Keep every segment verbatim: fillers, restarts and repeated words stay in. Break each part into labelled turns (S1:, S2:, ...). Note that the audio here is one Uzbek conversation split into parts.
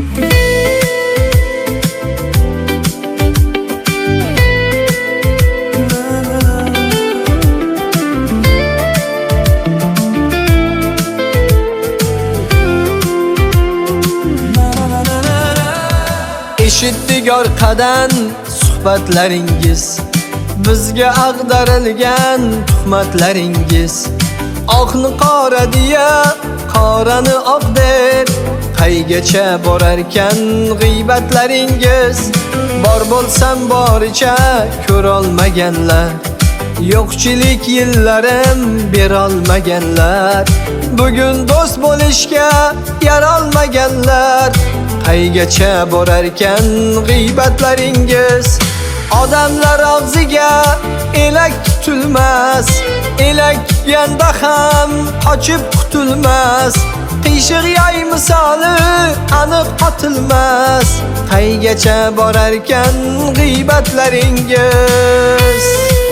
S1: Eshitdik orqadan suhbatlaringiz, bizga ag'darilgan tuhmatlaringiz. Oqni qora deya, qorani oq deb, qaygacha borarkan g'iybatlaringiz. Bor bo'lsam boricha ko'rolmaganlar, yo'qchilik yillarim berolmaganlar. Bugun do'st bo'lishga yarolmaganlar, qaygacha borarkan g'iybatlaringiz. Odamlar og'ziga elak tutilmas, elak tutganda ham qochib qutulmas. Qiyshiq yoy misoli aniq otilmas, qaygacha borarkan g'iybatlaringiz.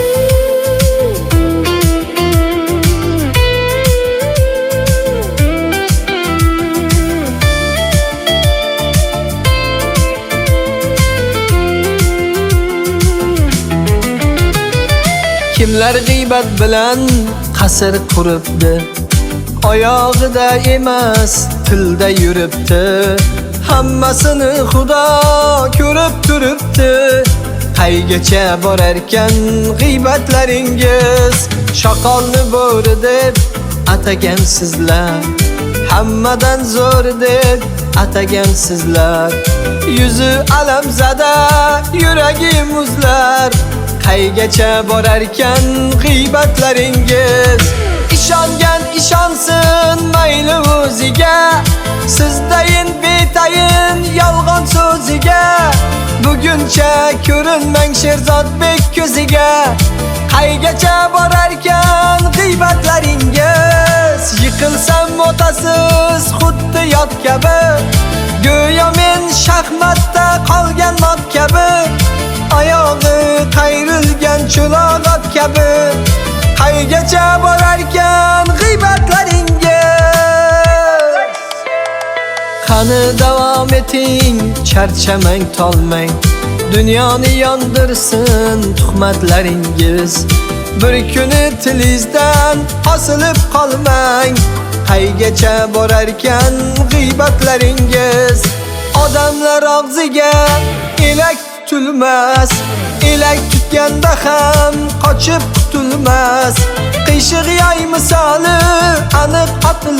S1: Kimlar g'iybat bilan qasr quribdi, oyog'ida emas tilda yuribdi. Hammasini Xudo ko'rib turibdi, qaygacha borarkan g'iybatlaringiz. Shoqolni bo'ri deb atagansizlar, hammadan zo'r deb atagansizlar. Yuzi alamzada, yuragi muzlar, qaygacha borarkan g'iybatlaringiz. Ishongan ishonsin mayli o'ziga, sizdayin betayin yolg'on so'ziga. Buguncha ko'rinmang Sherzodbek ko'ziga, qaygacha borarkan g'iybatlaringiz. Yiqilsam otasiz xuddi yot kabi, go'yo men shaxmatda qolgan not kabi. Oyog'i qayrilgan cho'loq kabi, qaygacha borarkan g'iybatlaringiz. Qani davom eting, charchamang, tolmang, dunyoni yondirsin tuhmatlaringiz. Bir kuni tilingizdan osilib qolmang, qaygacha borarkan g'iybatlaringiz. Odamlar og'ziga elak tutilmas, elak tutganda ham qochib qutulmas. Qiyshiq yoy misoli aniq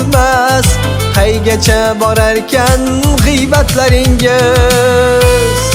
S1: otilmas, qaygacha borarkan g'iybatlaringiz.